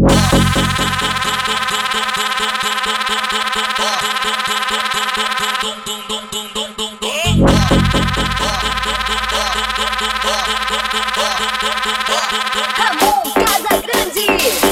Ramon Casagrande.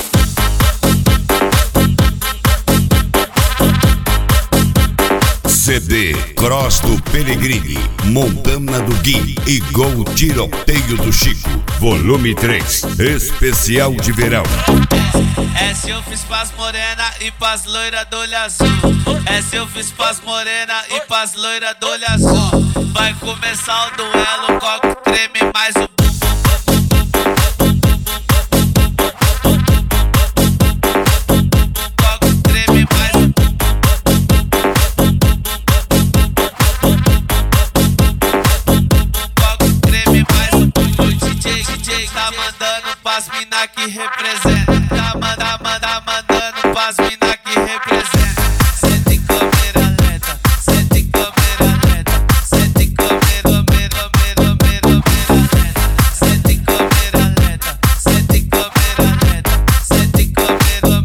CD Cross do Pelegrini, Montana do Gui e Gol Tiroteio do Chico, volume 3, especial de verão. Essa eu fiz pras morena e pras loira do olho azul. Essa eu fiz pras morena e pras loira do olho azul. Vai começar o duelo, coque treme mais o bum. Tá mandando pras mina que representa. Tá mandando pras mina que representa. Sente câmera lenta, sente câmera lenta, sente câmera lenta, sente câmera lenta, sente câmera lenta, sente câmera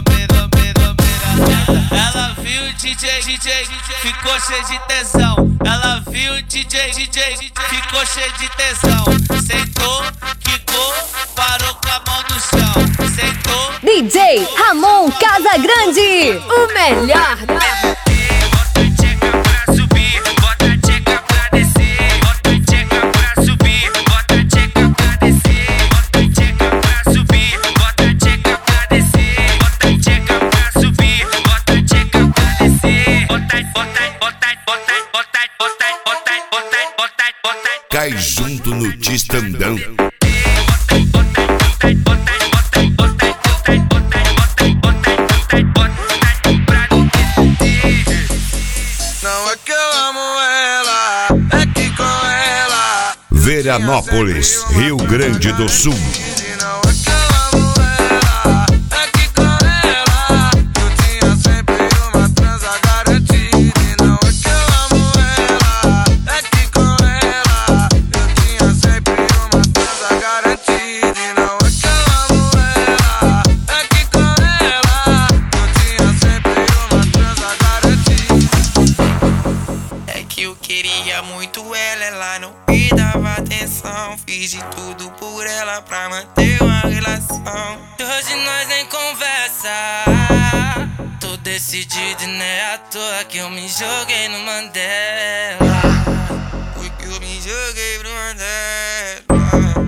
lenta. Ela viu o DJ, ficou cheio de tesão. Ela viu o DJ, ficou cheio de tesão. Sentou, quicou, parou com a mão no chão. Sentou. DJ Ramon Casagrande, o melhor da... Cai junto no Tistandão. Não é que eu amo ela, é que com ela Veranópolis, Rio Grande do Sul. não é que eu amo ela, é que com ela eu tinha sempre uma transa garantida. E não é que eu amo ela, é que com ela eu tinha sempre uma transa garantida. E não é que eu amo ela, é que com ela eu tinha sempre uma transa garantida. É que eu queria muito ela não me dava atenção. Fiz de tudo por ela pra manter uma relação. Hoje nós nem conversa. Tô decidido e não é à toa que eu me joguei no Mandela. Porque eu me joguei pro Mandela.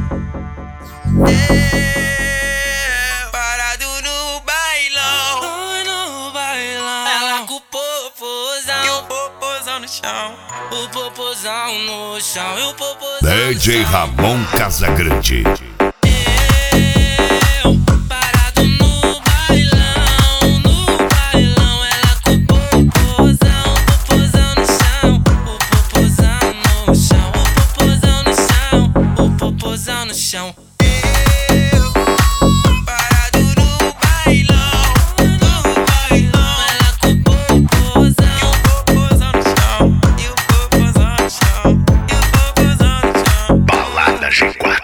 Parado no bailão. Ela com o popozão e o popozão no chão. O popozão no chão e o popozão DJ Ramon Casagrande. parado no bailão, ela com o popozão no chão. O popozão no chão, o popozão no chão, o popozão no chão. Parado no bailão, ela com o popozão no chão. E o popozão no chão, e o popozão no chão. Balada G4.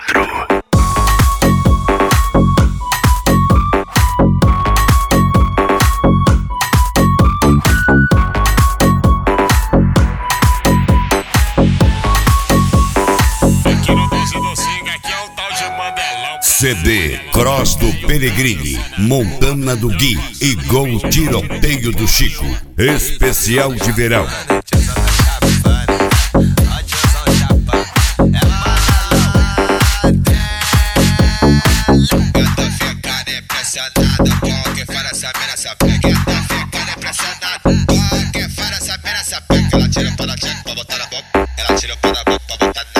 Aqui no Doce Docinga, aqui é o tal de Mandelão. CD Cross do Pelegrini, Montana do Gui e Gol Tiroteio do Chico, especial de verão. Ela tira pra dar boca pra botar na boca. Ela tira pra dar boca pra botar